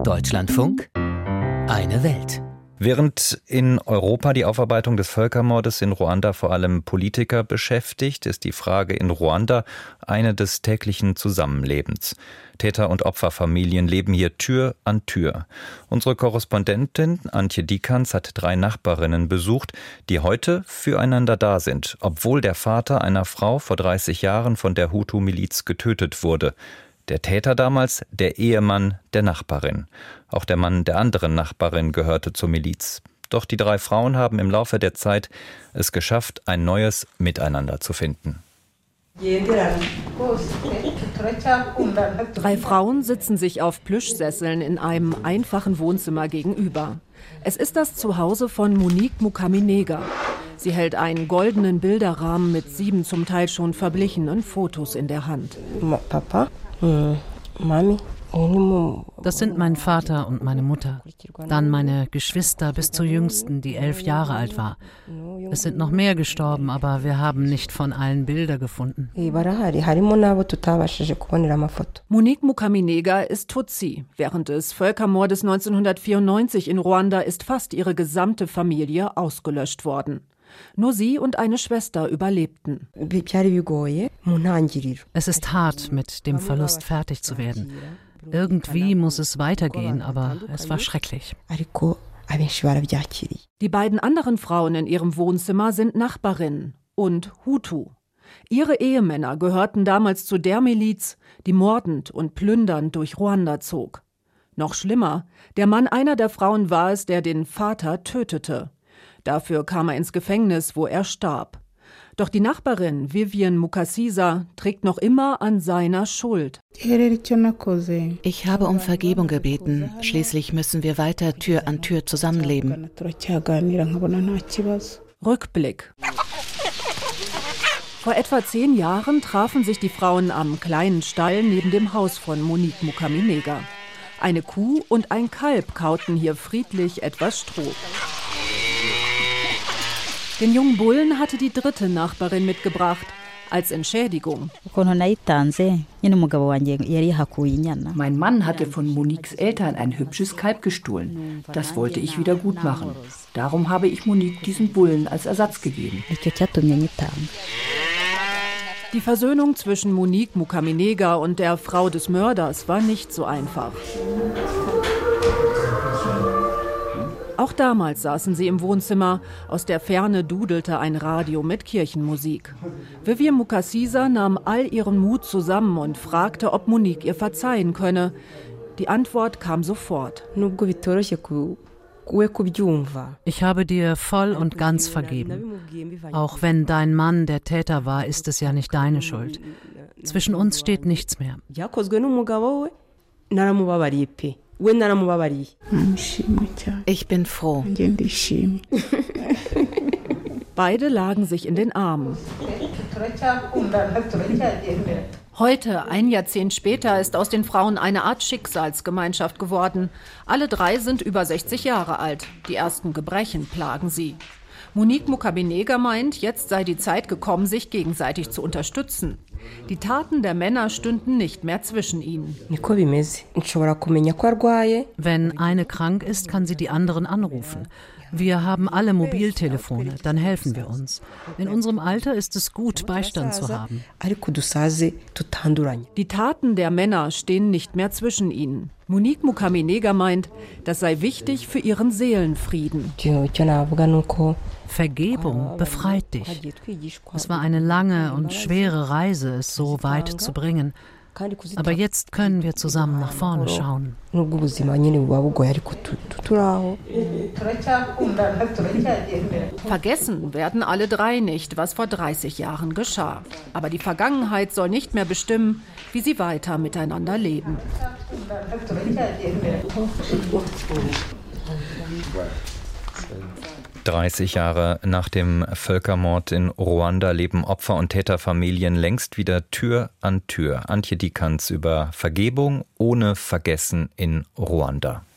Deutschlandfunk, eine Welt. Während in Europa die Aufarbeitung des Völkermordes in Ruanda vor allem Politiker beschäftigt, ist die Frage in Ruanda eine des täglichen Zusammenlebens. Täter- und Opferfamilien leben hier Tür an Tür. Unsere Korrespondentin Antje Diekanz hat 3 Nachbarinnen besucht, die heute füreinander da sind, obwohl der Vater einer Frau vor 30 Jahren von der Hutu-Miliz getötet wurde. Der Täter damals, der Ehemann der Nachbarin. Auch der Mann der anderen Nachbarin gehörte zur Miliz. Doch die 3 Frauen haben im Laufe der Zeit es geschafft, ein neues Miteinander zu finden. 3 Frauen sitzen sich auf Plüschsesseln in einem einfachen Wohnzimmer gegenüber. Es ist das Zuhause von Monique Mukaminega. Sie hält einen goldenen Bilderrahmen mit 7 zum Teil schon verblichenen Fotos in der Hand. Papa, Mami. Das sind mein Vater und meine Mutter. Dann meine Geschwister bis zur Jüngsten, die 11 Jahre alt war. Es sind noch mehr gestorben, aber wir haben nicht von allen Bilder gefunden. Monique Mukaminega ist Tutsi. Während des Völkermordes 1994 in Ruanda ist fast ihre gesamte Familie ausgelöscht worden. Nur sie und eine Schwester überlebten. Es ist hart, mit dem Verlust fertig zu werden. Irgendwie muss es weitergehen, aber es war schrecklich. Die beiden anderen Frauen in ihrem Wohnzimmer sind Nachbarinnen und Hutu. Ihre Ehemänner gehörten damals zu der Miliz, die mordend und plündernd durch Ruanda zog. Noch schlimmer, der Mann einer der Frauen war es, der den Vater tötete. Dafür kam er ins Gefängnis, wo er starb. Doch die Nachbarin Vivian Mukasisa trägt noch immer an seiner Schuld. Ich habe um Vergebung gebeten. Schließlich müssen wir weiter Tür an Tür zusammenleben. Rückblick. Vor etwa 10 Jahren trafen sich die Frauen am kleinen Stall neben dem Haus von Monique Mukaminega. Eine Kuh und ein Kalb kauten hier friedlich etwas Stroh. Den jungen Bullen hatte die 3. Nachbarin mitgebracht, als Entschädigung. Mein Mann hatte von Moniques Eltern ein hübsches Kalb gestohlen. Das wollte ich wieder gut machen. Darum habe ich Monique diesen Bullen als Ersatz gegeben. Die Versöhnung zwischen Monique Mukaminega und der Frau des Mörders war nicht so einfach. Auch damals saßen sie im Wohnzimmer. Aus der Ferne dudelte ein Radio mit Kirchenmusik. Vivian Mukasisa nahm all ihren Mut zusammen und fragte, ob Monique ihr verzeihen könne. Die Antwort kam sofort. Ich habe dir voll und ganz vergeben. Auch wenn dein Mann der Täter war, ist es ja nicht deine Schuld. Zwischen uns steht nichts mehr. Ich bin froh. Beide lagen sich in den Armen. Heute, ein Jahrzehnt später, ist aus den Frauen eine Art Schicksalsgemeinschaft geworden. Alle 3 sind über 60 Jahre alt. Die ersten Gebrechen plagen sie. Monique Mukaminega meint, jetzt sei die Zeit gekommen, sich gegenseitig zu unterstützen. Die Taten der Männer stünden nicht mehr zwischen ihnen. Wenn eine krank ist, kann sie die anderen anrufen. Wir haben alle Mobiltelefone, dann helfen wir uns. In unserem Alter ist es gut, Beistand zu haben. Die Taten der Männer stehen nicht mehr zwischen ihnen. Monique Mukaminega meint, das sei wichtig für ihren Seelenfrieden. Vergebung befreit dich. Es war eine lange und schwere Reise, es so weit zu bringen. Aber jetzt können wir zusammen nach vorne schauen. Vergessen werden alle 3 nicht, was vor 30 Jahren geschah. Aber die Vergangenheit soll nicht mehr bestimmen, wie sie weiter miteinander leben. 30 Jahre nach dem Völkermord in Ruanda leben Opfer- und Täterfamilien längst wieder Tür an Tür. Antje Diekanz über Vergebung ohne Vergessen in Ruanda.